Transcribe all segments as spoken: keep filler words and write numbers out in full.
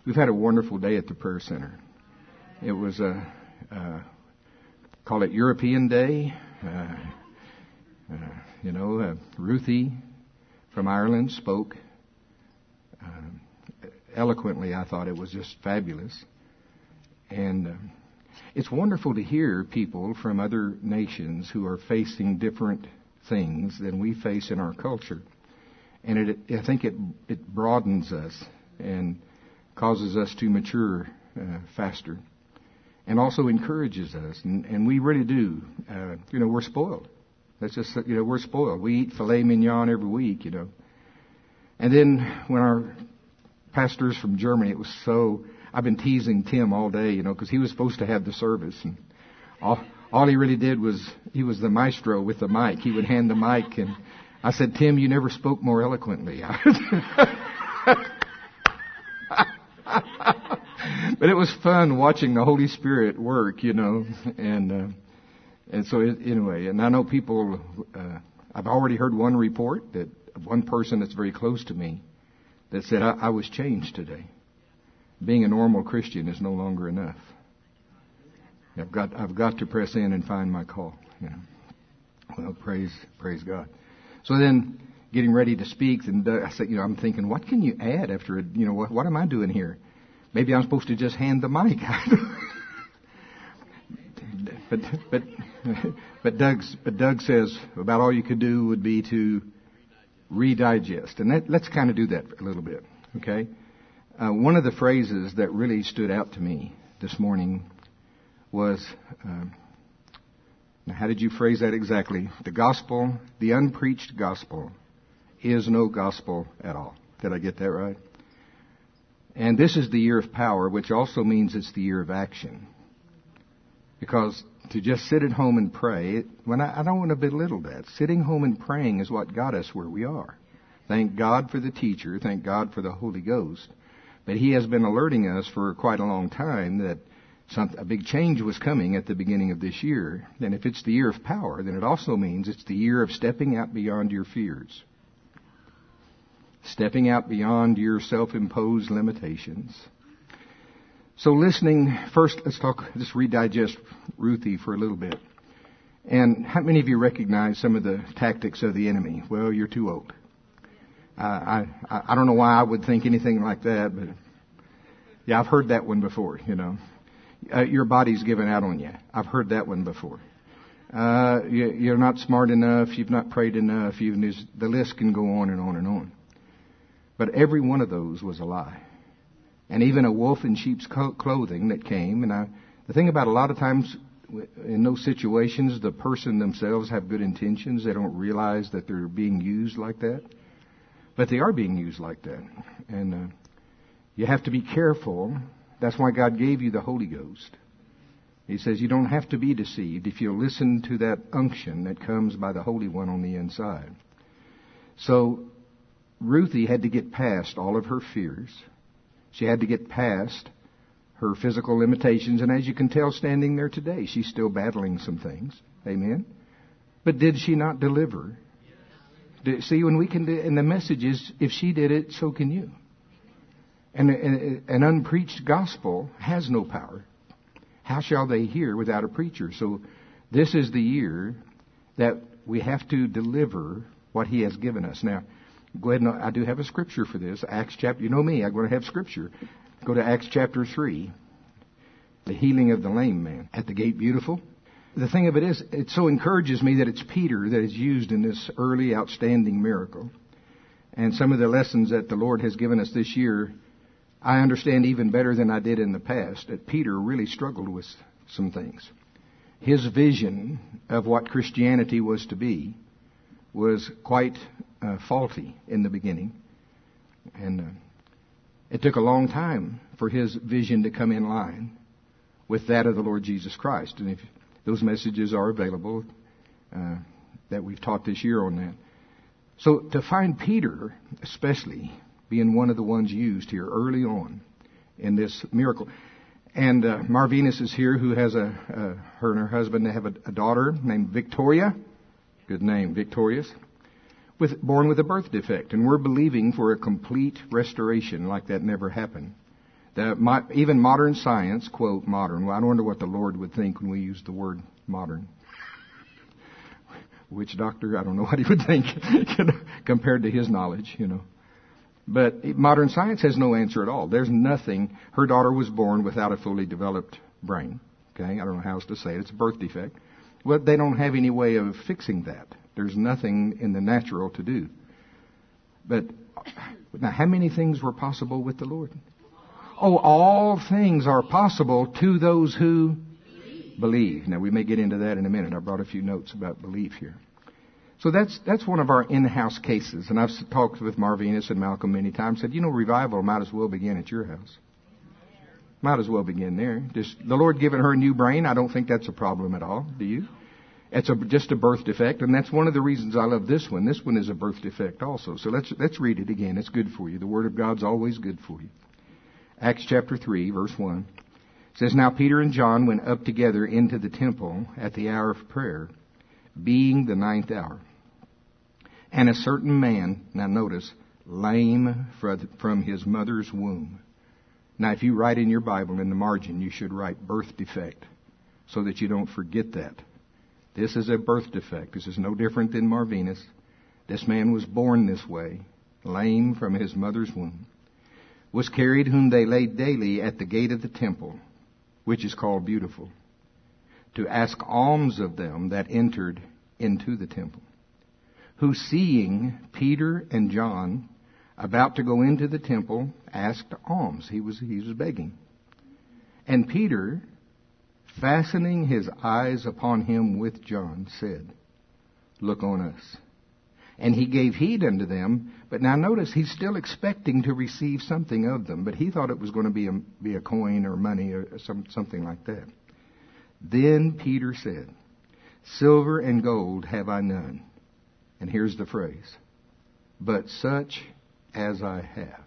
We've had a wonderful day at the prayer center. It was a, uh, call it European Day. Uh, uh, you know, uh, Ruthie from Ireland spoke uh, eloquently. I thought it was just fabulous. And uh, it's wonderful to hear people from other nations who are facing different things than we face in our culture. And it, I think it, it broadens us and causes us to mature uh, faster, and also encourages us. And, and we really do. Uh, you know, we're spoiled. That's just, you know, we're spoiled. We eat filet mignon every week, you know. And then when our pastors from Germany, it was so, I've been teasing Tim all day, you know, because he was supposed to have the service. And all, all he really did was, he was the maestro with the mic. He would hand the mic, and I said, Tim, you never spoke more eloquently. But it was fun watching the Holy Spirit work, you know, and uh, and so it, anyway, and I know people. Uh, I've already heard one report that one person that's very close to me that said I, I was changed today. Being a normal Christian is no longer enough. I've got I've got to press in and find my call. You know. Well, praise praise God. So then, getting ready to speak, and uh, I said, you know, I'm thinking, what can you add after? You know, what what am I doing here? Maybe I'm supposed to just hand the mic. but but but Doug's but Doug says about all you could do would be to redigest, and that, let's kind of do that a little bit, okay? Uh, one of the phrases that really stood out to me this morning was, uh, now how did you phrase that exactly? The gospel, the unpreached gospel, is no gospel at all. Did I get that right? And this is the year of power, which also means it's the year of action. Because to just sit at home and pray, when I, I don't want to belittle that. Sitting home and praying is what got us where we are. Thank God for the teacher. Thank God for the Holy Ghost. But He has been alerting us for quite a long time that some, a big change was coming at the beginning of this year. And if it's the year of power, then it also means it's the year of stepping out beyond your fears. Stepping out beyond your self-imposed limitations. So listening, first let's talk, just redigest Ruthie for a little bit. And how many of you recognize some of the tactics of the enemy? Well, you're too old. Uh, I, I I don't know why I would think anything like that, but yeah, I've heard that one before, you know. Uh, your body's given out on you. I've heard that one before. Uh, you, you're not smart enough, you've not prayed enough, you've, the list can go on and on and on. But every one of those was a lie. And even a wolf in sheep's clothing that came. And I, the thing about a lot of times in those situations, the person themselves have good intentions. They don't realize that they're being used like that. But they are being used like that. And uh, you have to be careful. That's why God gave you the Holy Ghost. He says you don't have to be deceived if you listen to that unction that comes by the Holy One on the inside. So Ruthie had to get past all of her fears. She had to get past her physical limitations. And as you can tell standing there today, she's still battling some things. Amen? But did she not deliver? Did, see, when we can do, and the message is, if she did it, so can you. And an unpreached gospel has no power. How shall they hear without a preacher? So this is the year that we have to deliver what He has given us. Now, go ahead and I do have a scripture for this. Acts chapter, you know me, I'm going to have scripture. Go to Acts chapter three. The healing of the lame man at the gate beautiful. The thing of it is, it so encourages me that it's Peter that is used in this early outstanding miracle. And some of the lessons that the Lord has given us this year, I understand even better than I did in the past, that Peter really struggled with some things. His vision of what Christianity was to be was quite uh, faulty in the beginning. And uh, it took a long time for his vision to come in line with that of the Lord Jesus Christ. And if those messages are available uh, that we've taught this year on that. So to find Peter, especially, being one of the ones used here early on in this miracle. And uh, Marvinus is here, who has a, uh, her and her husband, they have a, a daughter named Victoria. Good name, Victorious. With, born with a birth defect. And we're believing for a complete restoration like that never happened. The, my, even modern science, quote, modern. Well, I wonder what the Lord would think when we use the word modern. Witch doctor, I don't know what he would think compared to his knowledge, you know. But modern science has no answer at all. There's nothing. Her daughter was born without a fully developed brain. Okay, I don't know how else to say it. It's a birth defect. Well, they don't have any way of fixing that. There's nothing in the natural to do. But now, how many things were possible with the Lord? Oh, all things are possible to those who believe. believe. Now, we may get into that in a minute. I brought a few notes about belief here. So that's that's one of our in-house cases. And I've talked with Marvinus and Malcolm many times. Said, you know, revival might as well begin at your house. Might as well begin there. Just the Lord giving her a new brain, I don't think that's a problem at all. Do you? It's a, just a birth defect, and that's one of the reasons I love this one. This one is a birth defect also. So let's let's read it again. It's good for you. The Word of God's always good for you. Acts chapter three, verse one. It says, Now Peter and John went up together into the temple at the hour of prayer, being the ninth hour. And a certain man, now notice, lame from his mother's womb. Now if you write in your Bible in the margin, you should write birth defect, so that you don't forget that. This is a birth defect. This is no different than Marvinus. This man was born this way, lame from his mother's womb. Was carried, whom they laid daily at the gate of the temple, which is called Beautiful, to ask alms of them that entered into the temple. Who, seeing Peter and John about to go into the temple, asked alms. He was, he was begging. And Peter, fastening his eyes upon him with John, said, Look on us. And he gave heed unto them. But now notice, he's still expecting to receive something of them. But he thought it was going to be a, be a coin or money or some, something like that. Then Peter said, Silver and gold have I none. And here's the phrase, but such as I have,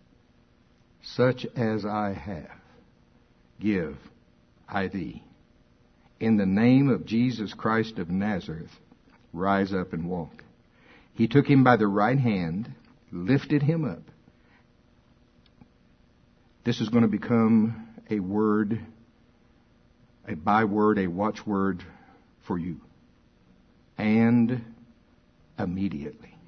such as I have, give I thee. In the name of Jesus Christ of Nazareth, rise up and walk. He took him by the right hand, lifted him up. This is going to become a word, a byword, a watchword for you. And immediately.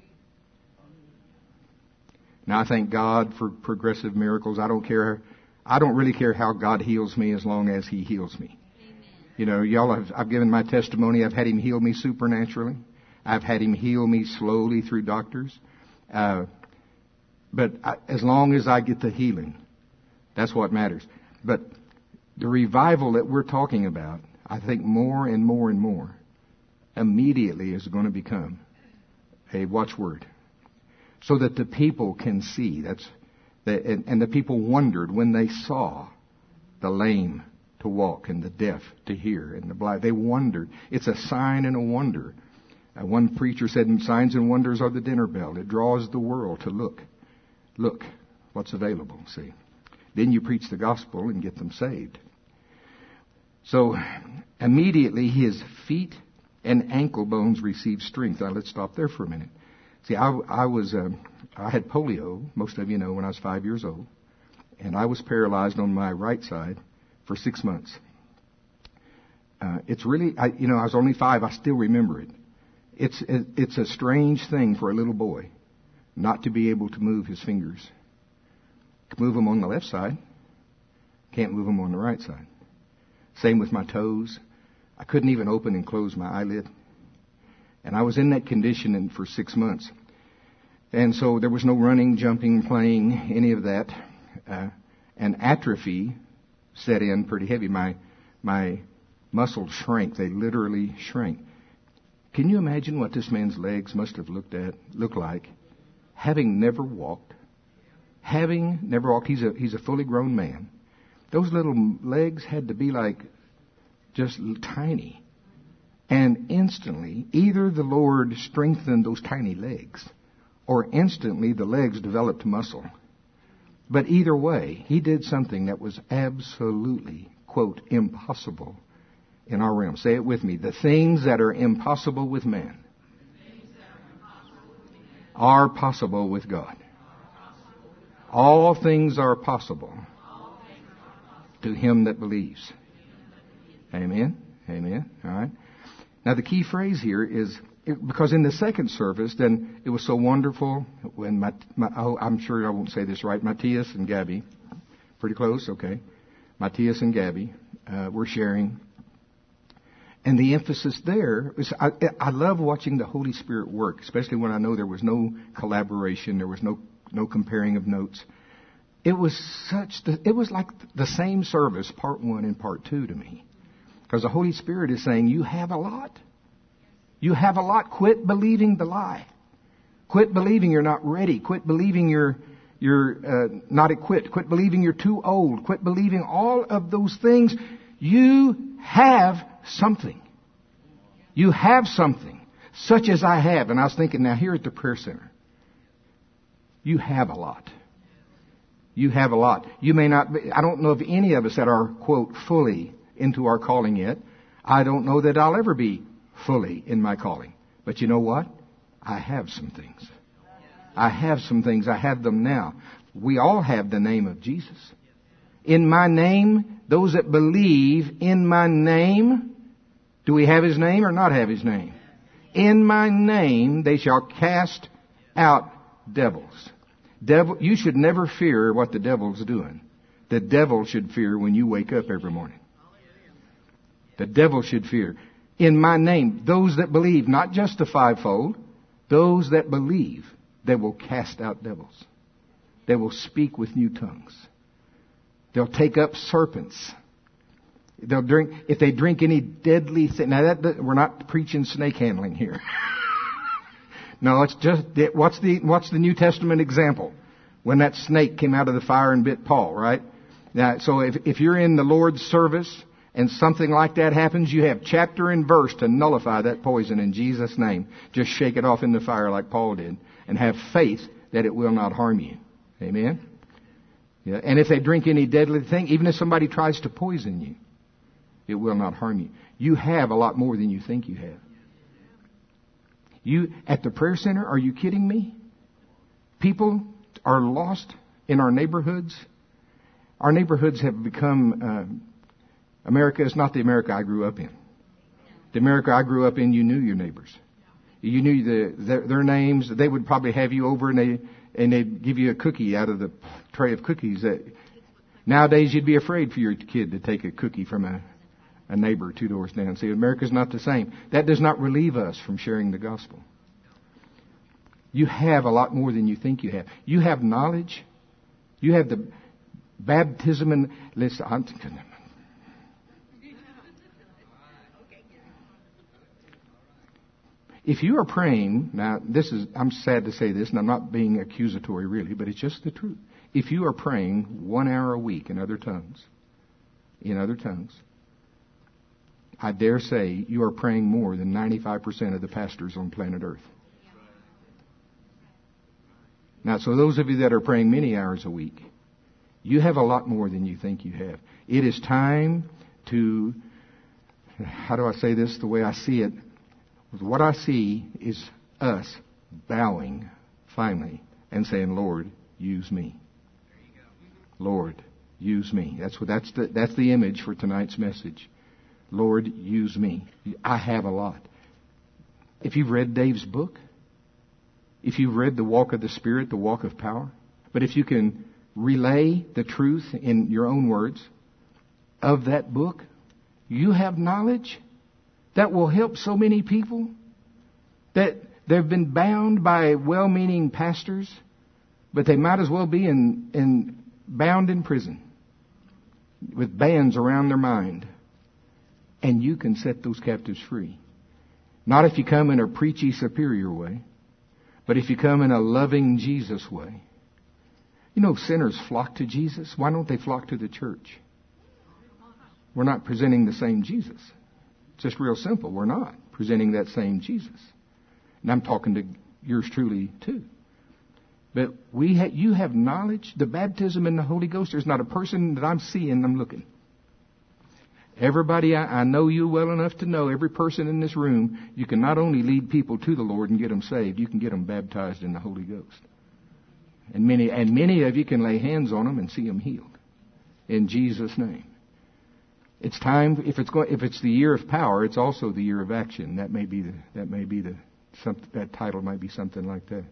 Now I thank God for progressive miracles. I don't care. I don't really care how God heals me as long as He heals me. Amen. You know, y'all have, I've given my testimony. I've had Him heal me supernaturally. I've had Him heal me slowly through doctors. Uh, but I, as long as I get the healing, that's what matters. But the revival that we're talking about, I think more and more and more, immediately is going to become a watchword, so that the people can see. That's the, and, and the people wondered when they saw the lame to walk and the deaf to hear and the blind. They wondered. It's a sign and a wonder. Uh, one preacher said, "Signs and wonders are the dinner bell. It draws the world to look, look what's available." See, then you preach the gospel and get them saved. So immediately his feet and ankle bones received strength. Now let's stop there for a minute. See, I, I was, uh, I had polio, most of you know, when I was five years old. And I was paralyzed on my right side for six months. Uh, it's really, I, you know, I was only five. I still remember it. It's, it, it's a strange thing for a little boy not to be able to move his fingers. Can move them on the left side. Can't move them on the right side. Same with my toes. I couldn't even open and close my eyelid. And I was in that condition for six months. And so there was no running, jumping, playing, any of that. Uh, and atrophy set in pretty heavy. My my muscles shrank. They literally shrank. Can you imagine what this man's legs must have looked at, looked like, having never walked? Having never walked. He's a he's a fully grown man. Those little legs had to be like just tiny. And instantly, either the Lord strengthened those tiny legs, or instantly the legs developed muscle. But either way, He did something that was absolutely, quote, impossible in our realm. Say it with me. The things that are impossible with man are possible with God. All things are possible To him that believes. Amen. Amen. All right. Now the key phrase here is, because in the second service, then it was so wonderful when, my, my, oh, I'm sure I won't say this right, Matthias and Gabby, pretty close, okay. Matthias and Gabby uh, were sharing. And the emphasis there is, I, I love watching the Holy Spirit work, especially when I know there was no collaboration, there was no no comparing of notes. It was such, the, it was like the same service, part one and part two to me. Because the Holy Spirit is saying, you have a lot. You have a lot. Quit believing the lie. Quit believing you're not ready. Quit believing you're you're uh, not equipped. Quit believing you're too old. Quit believing all of those things. You have something. You have something, such as I have. And I was thinking, now here at the prayer center, you have a lot. You have a lot. You may not be, I don't know of any of us that are, quote, fully into our calling yet. I don't know that I'll ever be fully in my calling. But you know what? I have some things. I have some things. I have them now. We all have the name of Jesus. In my name, those that believe in my name, do we have his name or not have his name? In my name, they shall cast out devils. Devil, you should never fear what the devil's doing. The devil should fear when you wake up every morning. The devil should fear. In my name, those that believe, not just the fivefold, those that believe, they will cast out devils. They will speak with new tongues. They'll take up serpents. They'll drink, if they drink any deadly thing. Now that, that we're not preaching snake handling here. No, it's just, what's the, what's the New Testament example? When that snake came out of the fire and bit Paul, right? Now, so if, if you're in the Lord's service and something like that happens, you have chapter and verse to nullify that poison in Jesus' name. Just shake it off in the fire like Paul did. And have faith that it will not harm you. Amen? Yeah. And if they drink any deadly thing, even if somebody tries to poison you, it will not harm you. You have a lot more than you think you have. You, at the prayer center, are you kidding me? People are lost in our neighborhoods. Our neighborhoods have become, uh, America is not the America I grew up in. The America I grew up in, you knew your neighbors. You knew the, their, their names. They would probably have you over and they, and they'd give you a cookie out of the tray of cookies. That nowadays you'd be afraid for your kid to take a cookie from a, a neighbor two doors down. See, America's not the same. That does not relieve us from sharing the gospel. You have a lot more than you think you have. You have knowledge. You have the baptism and listen. I'm, if you are praying, now this is, I'm sad to say this, and I'm not being accusatory really, but it's just the truth. If you are praying one hour a week in other tongues, in other tongues, I dare say you are praying more than ninety-five percent of the pastors on planet Earth. Now, so those of you that are praying many hours a week, you have a lot more than you think you have. It is time to, how do I say this the way I see it? What I see is us bowing finally and saying, Lord, use me. Lord, use me. That's what, that's the, that's the image for tonight's message. Lord, use me. I have a lot. If you've read Dave's book, if you've read The Walk of the Spirit, The Walk of Power, but if you can relay the truth in your own words of that book, you have knowledge that will help so many people that they've been bound by well-meaning pastors, but they might as well be in, in bound in prison with bands around their mind. And you can set those captives free. Not if you come in a preachy, superior way, but if you come in a loving Jesus way. You know, sinners flock to Jesus. Why don't they flock to the church? We're not presenting the same Jesus. It's just real simple. We're not presenting that same Jesus. And I'm talking to yours truly too. But we ha- you have knowledge. The baptism in the Holy Ghost, there's not a person that I'm seeing, I'm looking. Everybody, I, I know you well enough to know, every person in this room, you can not only lead people to the Lord and get them saved, you can get them baptized in the Holy Ghost. And many, and many of you can lay hands on them and see them healed. In Jesus' name. It's time. If it's going, if it's the year of power, it's also the year of action. That may be the. That may be the. Some, that title might be something like that.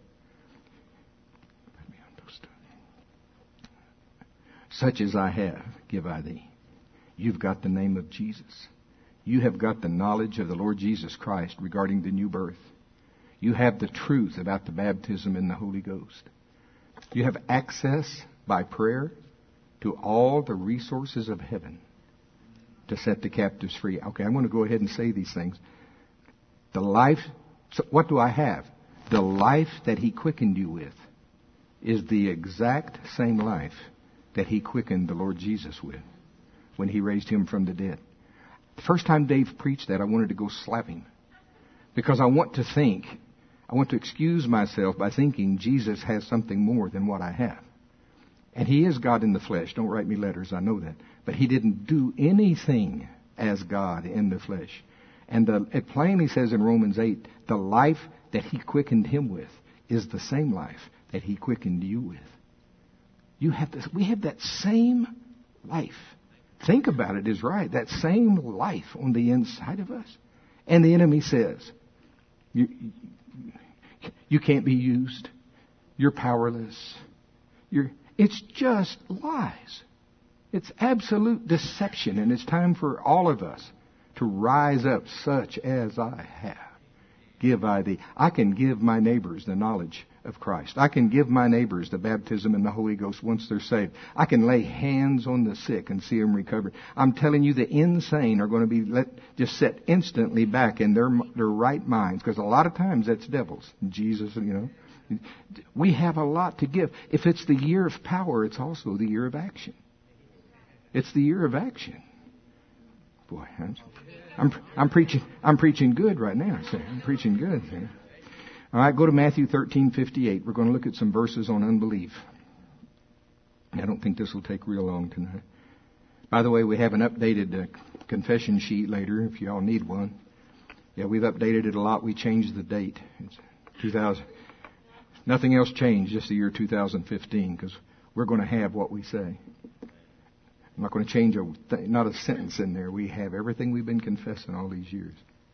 Such as I have, give I thee. You've got the name of Jesus. You have got the knowledge of the Lord Jesus Christ regarding the new birth. You have the truth about the baptism in the Holy Ghost. You have access by prayer to all the resources of heaven to set the captives free. Okay, I'm going to go ahead and say these things. The life, so what do I have? The life that He quickened you with is the exact same life that He quickened the Lord Jesus with when He raised Him from the dead. The first time Dave preached that, I wanted to go slap him. Because I want to think, I want to excuse myself by thinking Jesus has something more than what I have. And He is God in the flesh. Don't write me letters, I know that. But He didn't do anything as God in the flesh. And the, it plainly says in Romans eight, the life that He quickened Him with is the same life that He quickened you with. You have this, we have that same life. Think about it, is right. That same life on the inside of us. And the enemy says, you, you can't be used. You're powerless. You're, it's just lies. It's absolute deception. And it's time for all of us to rise up, such as I have. Give I thee. I can give my neighbors the knowledge of Christ. I can give my neighbors the baptism in the Holy Ghost once they're saved. I can lay hands on the sick and see them recover. I'm telling you, the insane are going to be let, just set instantly back in their their right minds, because a lot of times that's devils. Jesus, you know. We have a lot to give. If it's the year of power, it's also the year of action. It's the year of action. Boy, I'm, I'm, I'm preaching. I'm preaching good right now. I'm preaching good. All right, go to Matthew thirteen fifty-eight. We're going to look at some verses on unbelief. I don't think this will take real long tonight. By the way, we have an updated uh, confession sheet later if you all need one. Yeah, we've updated it a lot. We changed the date. It's two thousand. Nothing else changed, just the year two thousand fifteen, because we're going to have what we say. I'm not going to change a th- not a sentence in there. We have everything we've been confessing all these years.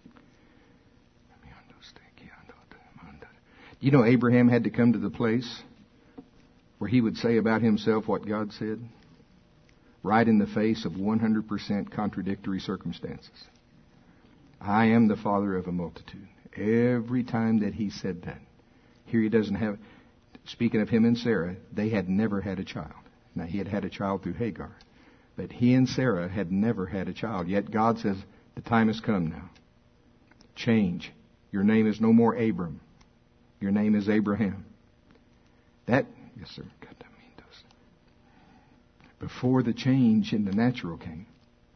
You know, Abraham had to come to the place where he would say about himself what God said, right in the face of one hundred percent contradictory circumstances. I am the father of a multitude. Every time that he said that, here he doesn't have, speaking of him and Sarah, they had never had a child. Now, he had had a child through Hagar, but he and Sarah had never had a child. Yet God says, the time has come now. Change. Your name is no more Abram. Your name is Abraham. That, yes sir, before the change in the natural came,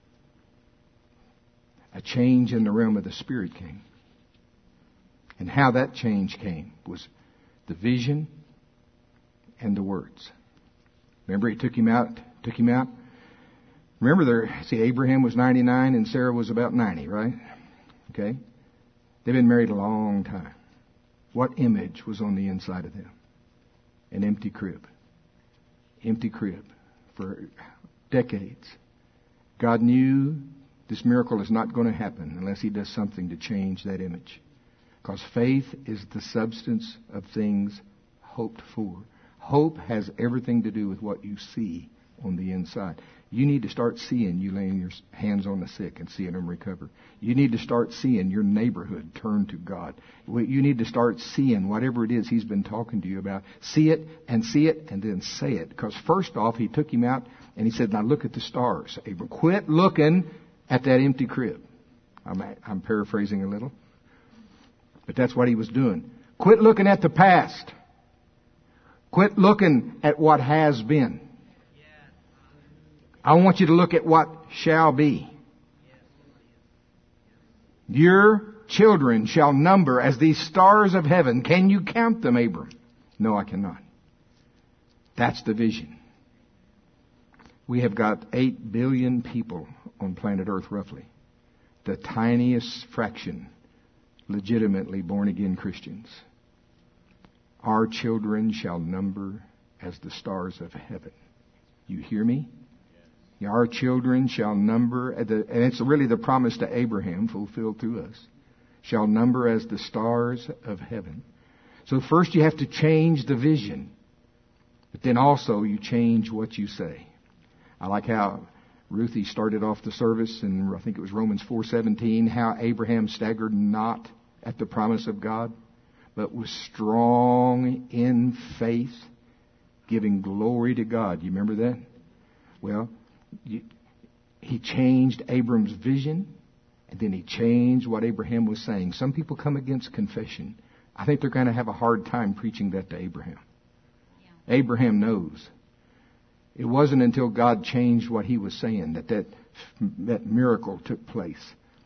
a change in the realm of the Spirit came. And how that change came was the vision and the words. Remember, he took him out, took him out. Remember there, see, Abraham was ninety-nine and Sarah was about ninety, right? Okay? They've been married a long time. What image was on the inside of them? An empty crib. Empty crib for decades. God knew this miracle is not going to happen unless He does something to change that image. Because faith is the substance of things hoped for. Hope has everything to do with what you see on the inside. You need to start seeing you laying your hands on the sick and seeing them recover. You need to start seeing your neighborhood turn to God. You need to start seeing whatever it is He's been talking to you about. See it and see it and then say it. Because first off, He took him out and He said, now look at the stars. Abram, quit looking at that empty crib. I'm, I'm paraphrasing a little. But that's what He was doing. Quit looking at the past. Quit looking at what has been. I want you to look at what shall be. Your children shall number as these stars of heaven. Can you count them, Abram? No, I cannot. That's the vision. We have got eight billion people on planet Earth, roughly. The tiniest fraction legitimately born-again Christians. Our children shall number as the stars of heaven. You hear me? Our children shall number, and it's really the promise to Abraham fulfilled through us, shall number as the stars of heaven. So first you have to change the vision, but then also you change what you say. I like how Ruthie started off the service, and I think it was Romans four seventeen, how Abraham staggered not at the promise of God, but was strong in faith, giving glory to God. You remember that? Well, you, he changed Abram's vision, and then he changed what Abraham was saying. Some people come against confession. I think they're going to have a hard time preaching that to Abraham. Yeah. Abraham knows. It wasn't until God changed what he was saying that that, that miracle took place.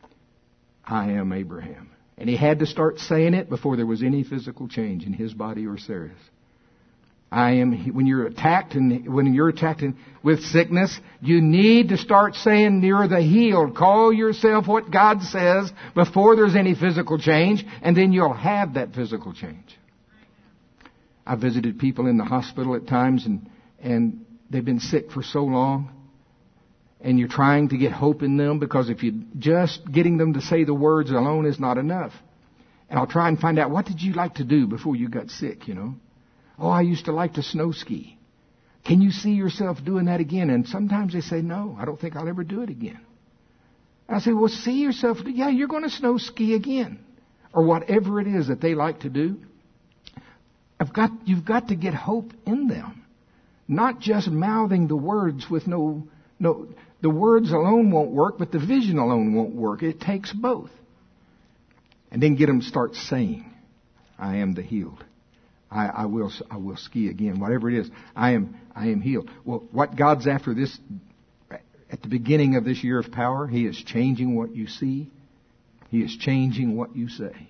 I am Abraham. And he had to start saying it before there was any physical change in his body or Sarah's. I am, when you're attacked and when you're attacked with sickness, you need to start saying you're the healed. Call yourself what God says before there's any physical change, and then you'll have that physical change. I visited people in the hospital at times, and, and they've been sick for so long, and you're trying to get hope in them, because if you just getting them to say the words alone is not enough. And I'll try and find out, what did you like to do before you got sick, you know? Oh, I used to like to snow ski. Can you see yourself doing that again? And sometimes they say, no, I don't think I'll ever do it again. I say, well, see yourself, yeah, you're going to snow ski again. Or whatever it is that they like to do. I've got, you've got to get hope in them. Not just mouthing the words with no, no, the words alone won't work, but the vision alone won't work. It takes both. And then get them to start saying, I am the healed. I, I will, I will ski again. Whatever it is, I am, I am healed. Well, what God's after this, at the beginning of this year of power, He is changing what you see. He is changing what you say.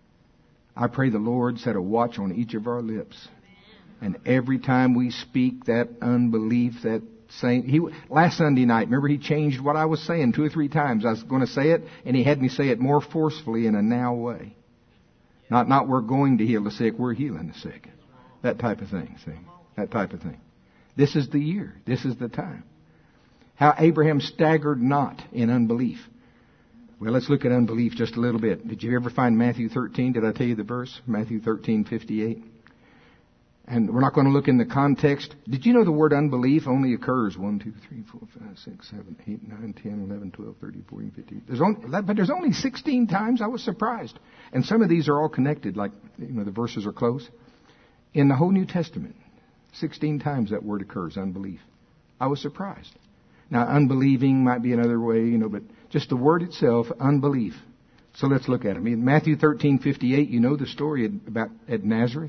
I pray the Lord set a watch on each of our lips. And every time we speak that unbelief, that saying, he, last Sunday night, remember He changed what I was saying two or three times. I was going to say it, and He had me say it more forcefully in a now way. Not, not we're going to heal the sick, we're healing the sick. That type of thing, see? That type of thing. This is the year. This is the time. How Abraham staggered not in unbelief. Well, let's look at unbelief just a little bit. Did you ever find Matthew thirteen? Did I tell you the verse? Matthew thirteen fifty-eight. And we're not going to look in the context. Did you know the word unbelief only occurs one, two, three, four, five, six, seven, eight, nine, ten, eleven, twelve, thirteen, fourteen, fifteen. There's only, but there's only sixteen times. I was surprised. And some of these are all connected, like, you know, the verses are close. In the whole New Testament, sixteen times that word occurs, unbelief. I was surprised. Now, unbelieving might be another way, you know, but just the word itself, unbelief. So let's look at it. In Matthew thirteen fifty-eight, you know the story about at Nazareth.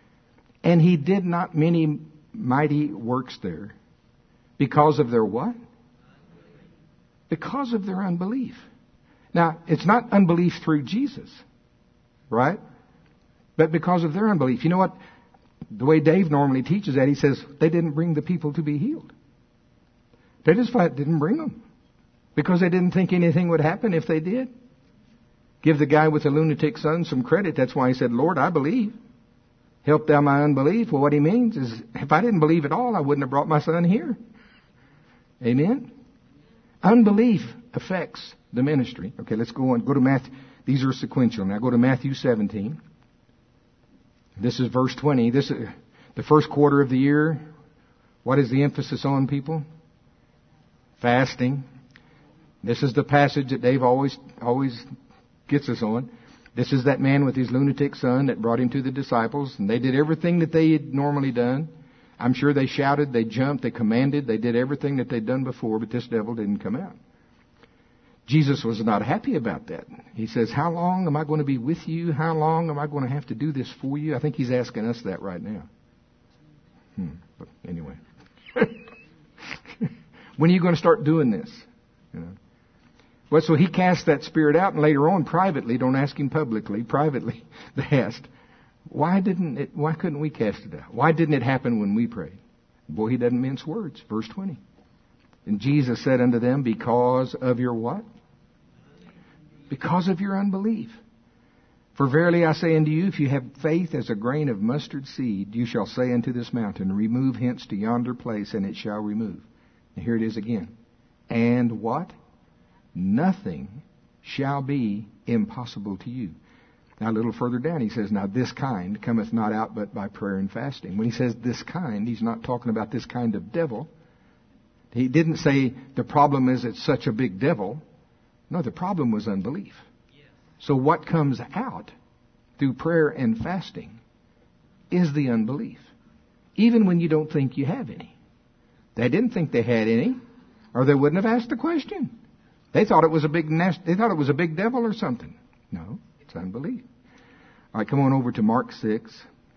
And He did not many mighty works there because of their what? Because of their unbelief. Now, it's not unbelief through Jesus, right? But because of their unbelief. You know what? The way Dave normally teaches that, he says they didn't bring the people to be healed. They just didn't bring them because they didn't think anything would happen if they did. Give the guy with the lunatic son some credit. That's why he said, Lord, I believe. Help thou my unbelief. Well, what he means is, if I didn't believe at all, I wouldn't have brought my son here. Amen? Unbelief affects the ministry. Okay, let's go on. Go to Matthew. These are sequential. Now go to Matthew seventeen. This is verse twenty. This is the first quarter of the year. What is the emphasis on, people? Fasting. This is the passage that Dave always, always gets us on. This is that man with his lunatic son that brought him to the disciples, and they did everything that they had normally done. I'm sure they shouted, they jumped, they commanded, they did everything that they'd done before, but this devil didn't come out. Jesus was not happy about that. He says, how long am I going to be with you? How long am I going to have to do this for you? I think He's asking us that right now. Hmm. But anyway. When are you going to start doing this? You know. Well, so He cast that spirit out, and later on, privately, don't ask Him publicly, privately, they asked, why didn't it, why couldn't we cast it out? Why didn't it happen when we prayed? Boy, He doesn't mince words. Verse twenty. And Jesus said unto them, because of your what? Because of your unbelief. For verily I say unto you, if you have faith as a grain of mustard seed, you shall say unto this mountain, remove hence to yonder place, and it shall remove. And here it is again. And what? Nothing shall be impossible to you. Now a little further down he says, now this kind cometh not out but by prayer and fasting. When he says this kind, he's not talking about this kind of devil. He didn't say the problem is it's such a big devil. No, the problem was unbelief. So what comes out through prayer and fasting is the unbelief. Even when you don't think you have any. They didn't think they had any, or they wouldn't have asked the question. They thought it was a big nest, they thought it was a big devil or something. No, it's unbelief. All right, come on over to Mark six.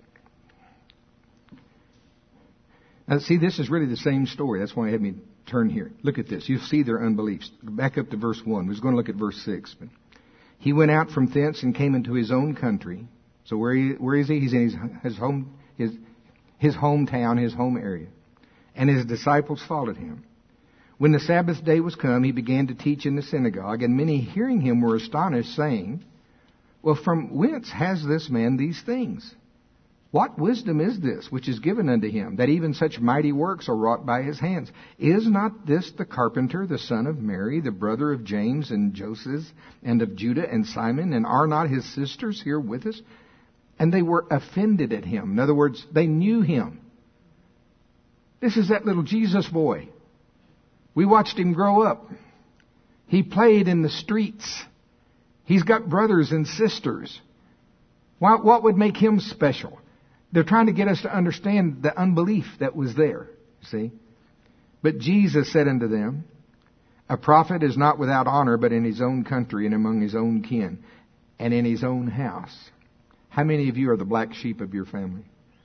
Now, see, this is really the same story. That's why I had me turn here. Look at this. You see their unbeliefs. Back up to verse one. We're going to look at verse six. But he went out from thence and came into his own country. So where he, where is he? He's in his, his home, his his hometown, his home area. And his disciples followed him. When the Sabbath day was come, he began to teach in the synagogue, and many hearing him were astonished, saying, well, from whence has this man these things? What wisdom is this which is given unto him, that even such mighty works are wrought by his hands? Is not this the carpenter, the son of Mary, the brother of James and Joseph, and of Judah and Simon, and are not his sisters here with us? And they were offended at him. In other words, they knew him. This is that little Jesus boy. We watched him grow up. He played in the streets. He's got brothers and sisters. What, what would make him special? They're trying to get us to understand the unbelief that was there, see? But Jesus said unto them, a prophet is not without honor, but in his own country and among his own kin and in his own house. How many of you are the black sheep of your family?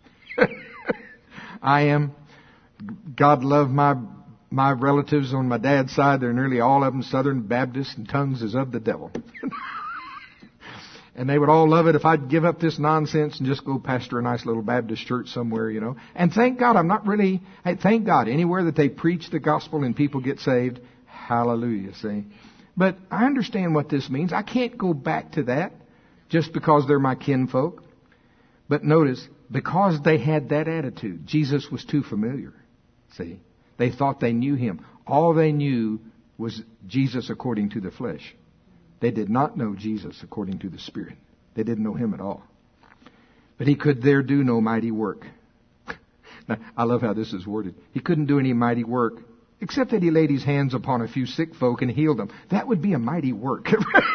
I am. God loved my my relatives on my dad's side. They're nearly all of them Southern Baptists, and tongues is of the devil. And they would all love it if I'd give up this nonsense and just go pastor a nice little Baptist church somewhere, you know. And thank God, I'm not really, hey, thank God, anywhere that they preach the gospel and people get saved, hallelujah, see. But I understand what this means. I can't go back to that just because they're my kinfolk. But notice, because they had that attitude, Jesus was too familiar, see. They thought they knew him. All they knew was Jesus according to the flesh. They did not know Jesus according to the Spirit. They didn't know him at all. But he could there do no mighty work. Now, I love how this is worded. He couldn't do any mighty work, except that he laid his hands upon a few sick folk and healed them. That would be a mighty work.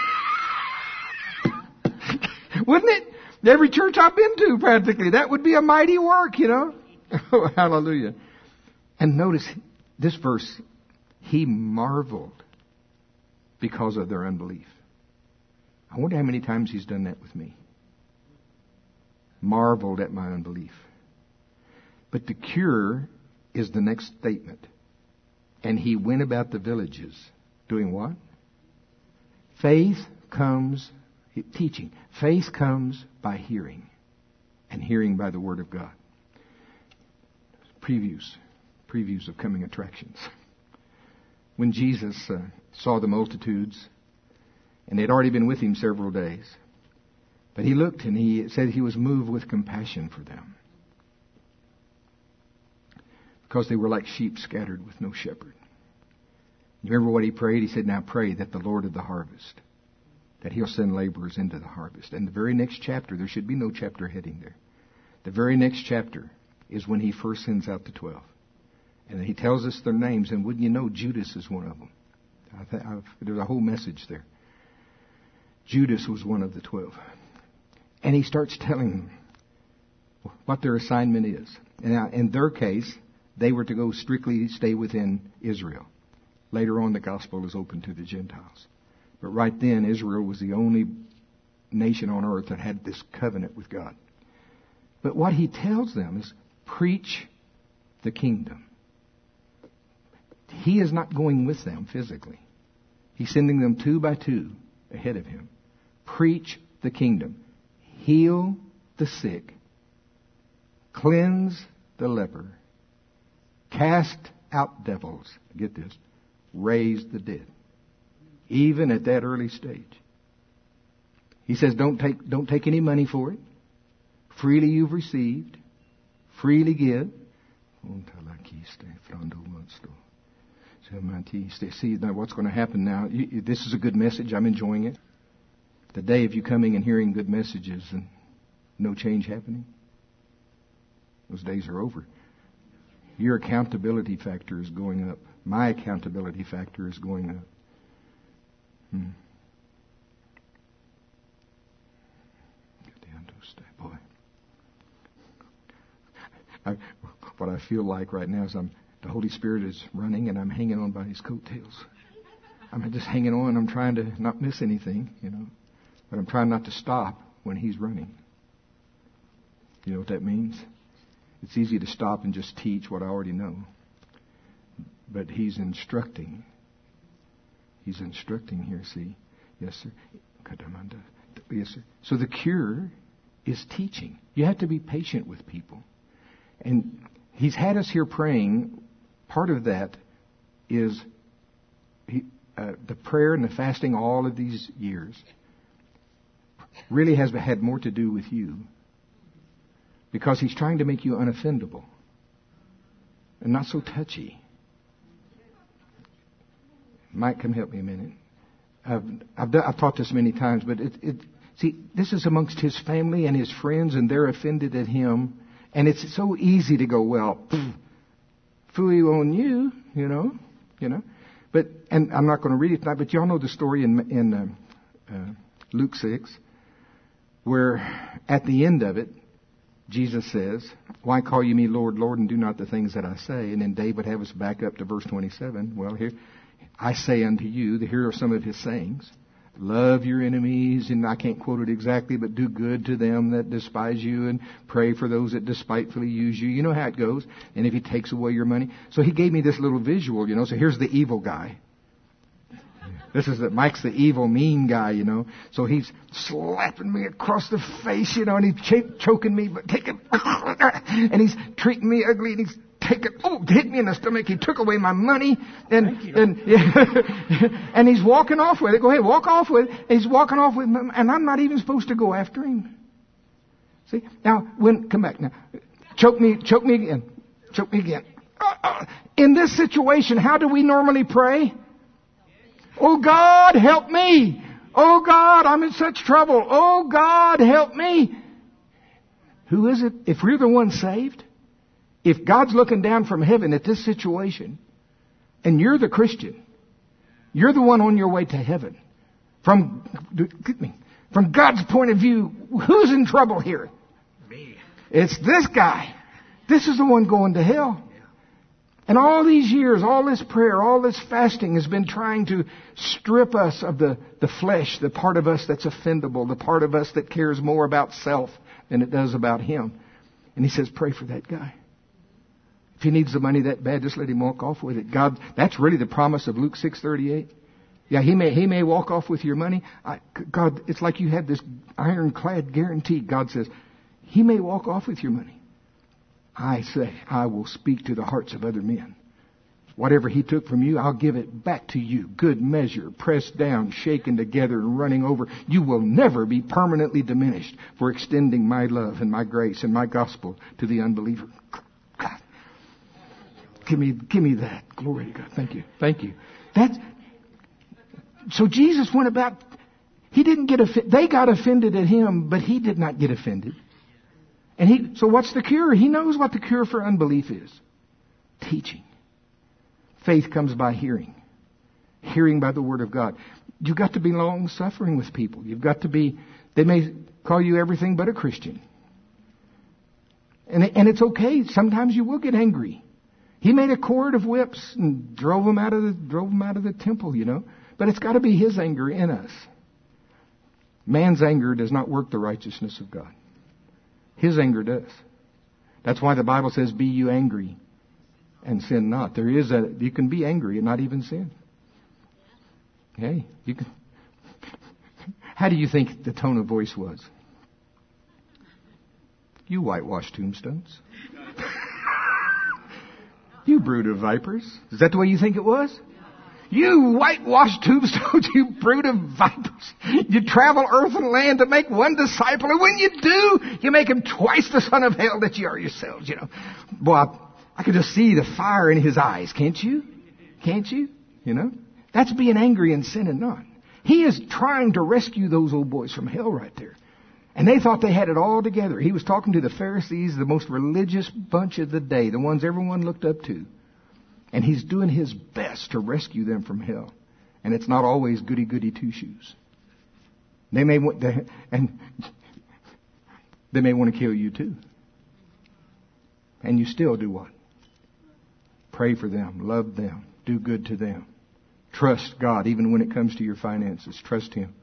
Wouldn't it? Every church I've been to, practically, that would be a mighty work, you know. Oh, hallelujah. And notice this verse, he marveled because of their unbelief. I wonder how many times he's done that with me. Marveled at my unbelief. But the cure is the next statement. And he went about the villages doing what? Faith comes, teaching. Faith comes by hearing. And hearing by the Word of God. Previews. Previews of coming attractions. When Jesus uh, saw the multitudes, and they had already been with him several days, but he looked and he said he was moved with compassion for them. Because they were like sheep scattered with no shepherd. You remember what he prayed? He said, now pray that the Lord of the harvest, that he'll send laborers into the harvest. And the very next chapter, there should be no chapter heading there. The very next chapter is when he first sends out the twelve. And he tells us their names, and wouldn't you know, Judas is one of them. I th- I've, there's a whole message there. Judas was one of the twelve. And he starts telling them what their assignment is. And now, in their case, they were to go strictly stay within Israel. Later on, the gospel is open to the Gentiles. But right then, Israel was the only nation on earth that had this covenant with God. But what he tells them is, preach the kingdom. He is not going with them physically. He's sending them two by two ahead of him. Preach the kingdom. Heal the sick. Cleanse the leper. Cast out devils. Get this. Raise the dead. Even at that early stage. He says, don't take, don't take any money for it. Freely you've received. Freely give. See, now what's going to happen now? You, this is a good message. I'm enjoying it. The day of you coming and hearing good messages and no change happening, those days are over. Your accountability factor is going up. My accountability factor is going up. Hmm. Boy, I, what I feel like right now is I'm the Holy Spirit is running and I'm hanging on by His coattails. I'm just hanging on. I'm trying to not miss anything, you know, but I'm trying not to stop when He's running. You know what that means? It's easy to stop and just teach what I already know. But He's instructing. He's instructing here, see? Yes, sir. Yes, sir. So the cure is teaching. You have to be patient with people. And He's had us here praying. Part of that is he, uh, the prayer and the fasting all of these years really has had more to do with you. Because He's trying to make you unoffendable and not so touchy. Mike, come help me a minute. I've, I've, done, I've taught this many times, but it, it, see, this is amongst His family and His friends, and they're offended at Him. And it's so easy to go, well, pff, fooey on you, you know, you know. But, and I'm not going to read it tonight, but y'all know the story in, in uh, uh, Luke six, where at the end of it, Jesus says, why call you me Lord, Lord, and do not the things that I say? And then Dave would have us back up to verse twenty-seven. Well, here, I say unto you, here are some of His sayings. Love your enemies, and I can't quote it exactly, but do good to them that despise you, and pray for those that despitefully use you. You know how it goes. And if He takes away your money. So He gave me this little visual, you know. So here's the evil guy. This is the, Mike's the evil, mean guy, you know. So he's slapping me across the face, you know, and he's ch- choking me, but taking, and he's treating me ugly, and he's taking, oh, hit me in the stomach. He took away my money, and and yeah, and he's walking off with it. Go ahead, walk off with it. He's walking off with it, and I'm not even supposed to go after him. See, now when come back now, choke me, choke me again, choke me again. Uh, uh, in this situation, how do we normally pray? Oh God, help me. Oh God, I'm in such trouble. Oh God, help me. Who is it? If we're the one saved, if God's looking down from heaven at this situation, and you're the Christian, you're the one on your way to heaven. From, from God's point of view, who's in trouble here? Me. It's this guy. This is the one going to hell. And all these years, all this prayer, all this fasting has been trying to strip us of the, the flesh, the part of us that's offendable, the part of us that cares more about self than it does about Him. And He says, pray for that guy. If he needs the money that bad, just let him walk off with it. God, that's really the promise of Luke six thirty-eight. Yeah, he may he may walk off with your money. I, God, it's like you have this ironclad guarantee. God says, He may walk off with your money. I say, I will speak to the hearts of other men. Whatever He took from you, I'll give it back to you. Good measure, pressed down, shaken together, and running over. You will never be permanently diminished for extending my love and my grace and my gospel to the unbeliever. God, give me, give me that. Glory to God. Thank you. Thank you. That's, so Jesus went about, He didn't get offended. They got offended at Him, but He did not get offended. And he, so what's the cure? He knows what the cure for unbelief is. Teaching. Faith comes by hearing. Hearing by the Word of God. You've got to be long suffering with people. You've got to be, they may call you everything but a Christian. And, and it's okay. Sometimes you will get angry. He made a cord of whips and drove them out of the, drove them out of the temple, you know. But it's got to be His anger in us. Man's anger does not work the righteousness of God. His anger does. That's why the Bible says, be you angry and sin not. There is a, you can be angry and not even sin. Hey, you can. How do you think the tone of voice was? You whitewashed tombstones. You brood of vipers. Is that the way you think it was? You whitewashed tombstones, you brood of vipers. You travel earth and land to make one disciple. And when you do, you make him twice the son of hell that you are yourselves, you know. Boy, I, I could just see the fire in his eyes, can't you? Can't you? You know? That's being angry and sinning not. He is trying to rescue those old boys from hell right there. And they thought they had it all together. He was talking to the Pharisees, the most religious bunch of the day, the ones everyone looked up to. And he's doing his best to rescue them from hell. And it's not always goody-goody two-shoes. They may want, they, and they may want to kill you too. And you still do what? Pray for them, love them, do good to them. Trust God, even when it comes to your finances. Trust Him.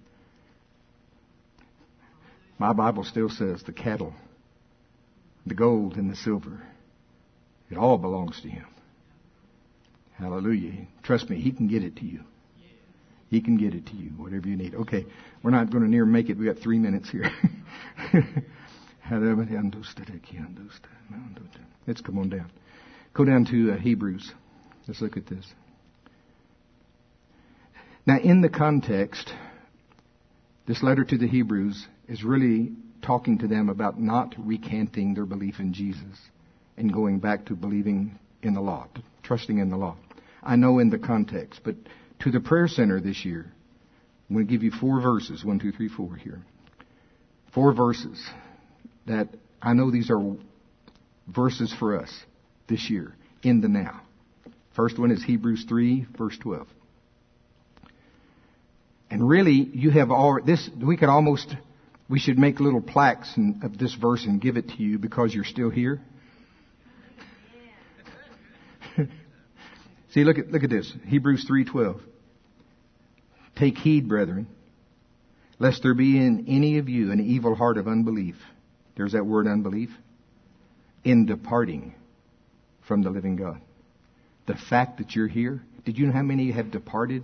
My Bible still says the cattle, the gold and the silver, it all belongs to Him. Hallelujah. Trust me, He can get it to you. He can get it to you, whatever you need. Okay, we're not going to near make it. We got three minutes here. Let's come on down. Go down to uh, Hebrews. Let's look at this. Now, in the context, this letter to the Hebrews is really talking to them about not recanting their belief in Jesus and going back to believing in the law, trusting in the law. I know in the context, but to the prayer center this year, I'm going to give you four verses, one, two, three, four here. Four verses that I know these are verses for us this year in the now. First one is Hebrews three, verse twelve. And really, you have all this. We could almost, we should make little plaques in, of this verse and give it to you because you're still here. See, look at look at this. Hebrews three twelve. Take heed, brethren, lest there be in any of you an evil heart of unbelief. There's that word unbelief. In departing from the living God. The fact that you're here. Did you know how many have departed?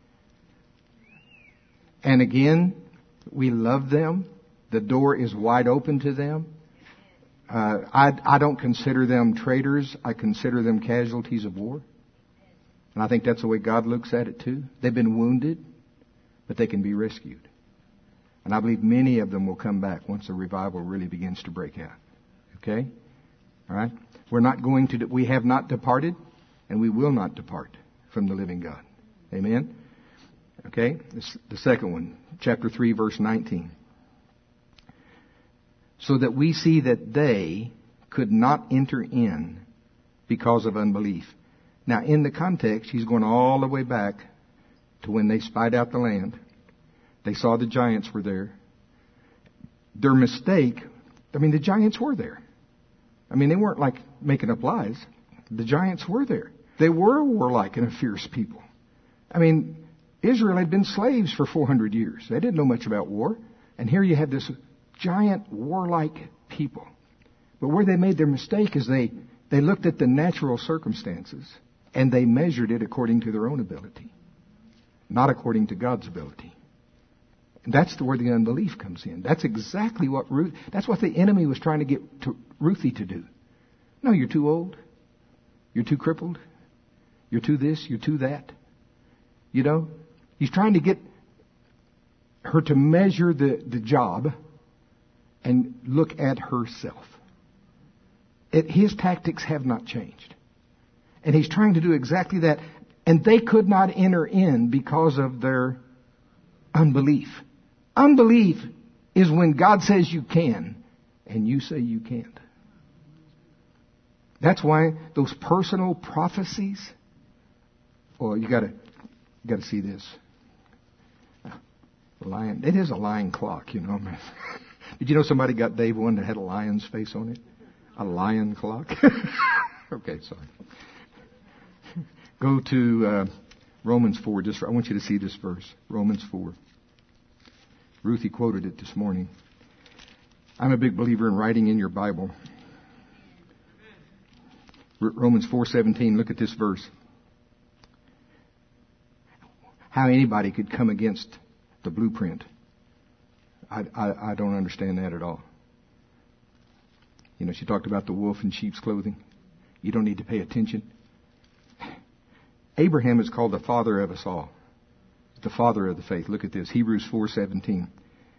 And again, we love them. The door is wide open to them. Uh, I, I don't consider them traitors. I consider them casualties of war. And I think that's the way God looks at it too. They've been wounded, but they can be rescued. And I believe many of them will come back once the revival really begins to break out. Okay? All right? We're not going to, we have not departed, and we will not depart from the living God. Amen? Okay? This, the second one, chapter three, verse nineteen. So that we see that they could not enter in because of unbelief. Now, in the context, he's going all the way back to when they spied out the land. They saw the giants were there. Their mistake, I mean, the giants were there. I mean, they weren't like making up lies. The giants were there. They were warlike and a fierce people. I mean, Israel had been slaves for four hundred years. They didn't know much about war. And here you have this giant warlike people. But where they made their mistake is they, they looked at the natural circumstances and they measured it according to their own ability, not according to God's ability. And that's the, where the unbelief comes in. That's exactly what Ruth, that's what the enemy was trying to get to Ruthie to do. No, you're too old. You're too crippled. You're too this. You're too that. You know, he's trying to get her to measure the, the job and look at herself. It, his tactics have not changed. And he's trying to do exactly that. And they could not enter in because of their unbelief. Unbelief is when God says you can and you say you can't. That's why those personal prophecies, oh, you gotta, you gotta see this. The lion, it is a lion clock, you know. Did you know somebody got Dave one that had a lion's face on it? A lion clock? Okay, sorry. Go to uh, Romans four. Just I want you to see this verse. Romans four. Ruthie quoted it this morning. I'm a big believer in writing in your Bible. R- Romans four seventeen. Look at this verse. How anybody could come against the blueprint. I, I, I don't understand that at all. You know, she talked about the wolf in sheep's clothing. You don't need to pay attention. Abraham is called the father of us all. The father of the faith. Look at this. Hebrews four seventeen.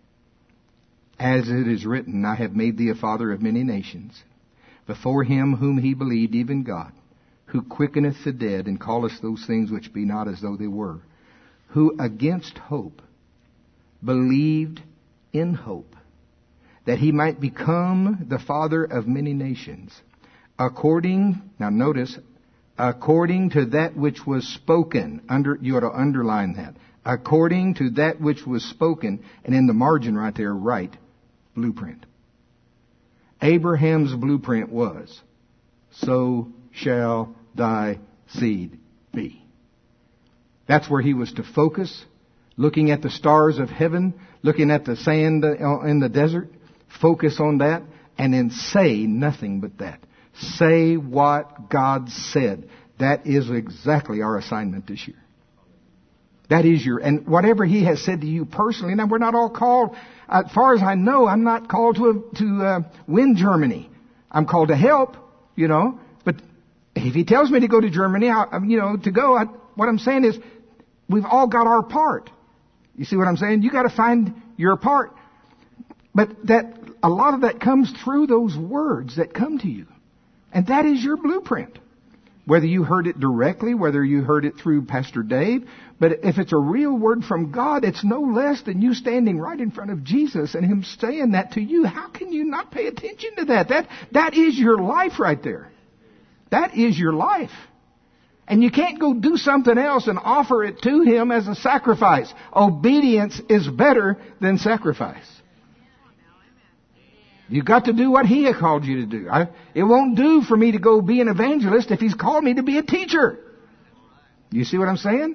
As it is written, I have made thee a father of many nations, before him whom he believed, even God, who quickeneth the dead, and calleth those things which be not as though they were, who against hope believed in hope, that he might become the father of many nations, according, now notice, according to that which was spoken. Under, you ought to underline that. According to that which was spoken, and in the margin right there, write, blueprint. Abraham's blueprint was, so shall thy seed be. That's where he was to focus, looking at the stars of heaven, looking at the sand in the desert, focus on that, and then say nothing but that. Say what God said. That is exactly our assignment this year. That is your, and whatever He has said to you personally. Now, we're not all called, as far as I know, I'm not called to to uh, win Germany. I'm called to help, you know. But if He tells me to go to Germany, I, you know, to go, I, what I'm saying is, we've all got our part. You see what I'm saying? You got to find your part. But that, a lot of that comes through those words that come to you. And that is your blueprint. Whether you heard it directly, whether you heard it through Pastor Dave, but if it's a real word from God, it's no less than you standing right in front of Jesus and Him saying that to you. How can you not pay attention to that? That, that is your life right there. That is your life. And you can't go do something else and offer it to Him as a sacrifice. Obedience is better than sacrifice. You've got to do what He has called you to do. I, it won't do for me to go be an evangelist if He's called me to be a teacher. You see what I'm saying?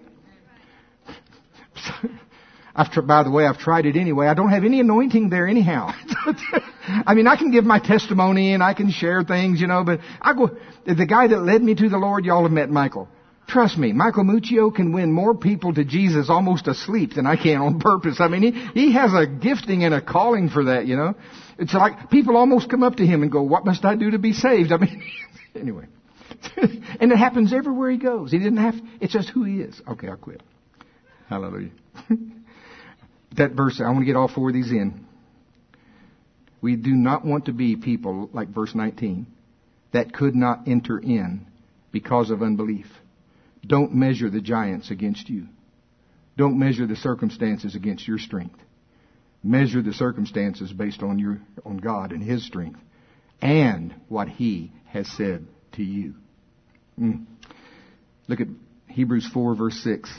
I've tr- by the way, I've tried it anyway. I don't have any anointing there anyhow. I mean, I can give my testimony and I can share things, you know, but I go, the guy that led me to the Lord, y'all have met Michael. Trust me, Michael Muccio can win more people to Jesus almost asleep than I can on purpose. I mean, he, he has a gifting and a calling for that, you know. It's like people almost come up to him and go, what must I do to be saved? I mean, anyway. And it happens everywhere he goes. He didn't have, it's just who he is. Okay, I'll quit. Hallelujah. That verse, I want to get all four of these in. We do not want to be people, like verse nineteen, that could not enter in because of unbelief. Don't measure the giants against you. Don't measure the circumstances against your strength. Measure the circumstances based on your, on God and His strength and what He has said to you. Mm. Look at Hebrews four verse six.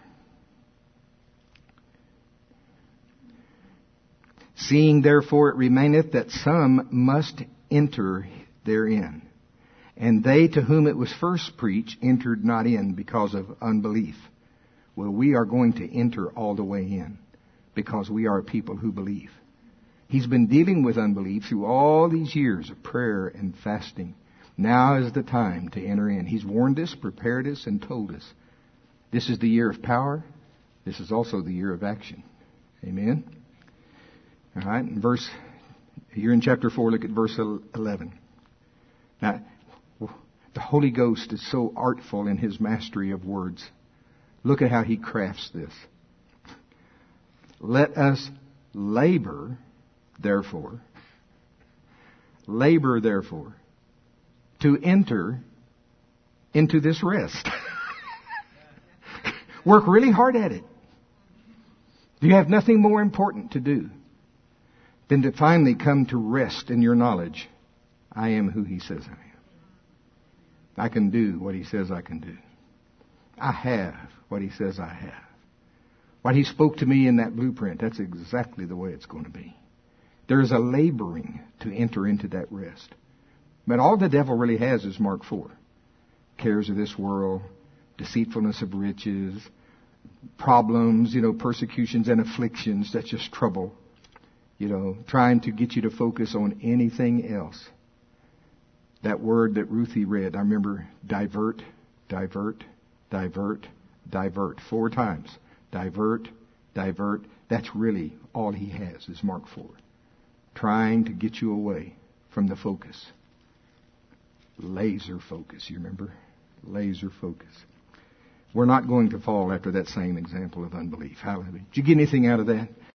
Seeing therefore it remaineth that some must enter therein. And they to whom it was first preached entered not in because of unbelief. Well, we are going to enter all the way in because we are a people who believe. He's been dealing with unbelief through all these years of prayer and fasting. Now is the time to enter in. He's warned us, prepared us, and told us. This is the year of power. This is also the year of action. Amen? All right, in verse, here in chapter four, look at verse eleven. Now, the Holy Ghost is so artful in His mastery of words. Look at how He crafts this. Let us labor, therefore, labor, therefore, to enter into this rest. Work really hard at it. You have nothing more important to do than to finally come to rest in your knowledge. I am who He says I am. I can do what He says I can do. I have what He says I have. What He spoke to me in that blueprint, that's exactly the way it's going to be. There is a laboring to enter into that rest. But all the devil really has is Mark four. Cares of this world, deceitfulness of riches, problems, you know, persecutions and afflictions, that's just trouble. You know, trying to get you to focus on anything else. That word that Ruthie read, I remember divert, divert, divert, divert. Four times. Divert, divert. That's really all he has is Mark four. Trying to get you away from the focus. Laser focus, you remember? Laser focus. We're not going to fall after that same example of unbelief. Hallelujah. Did you get anything out of that?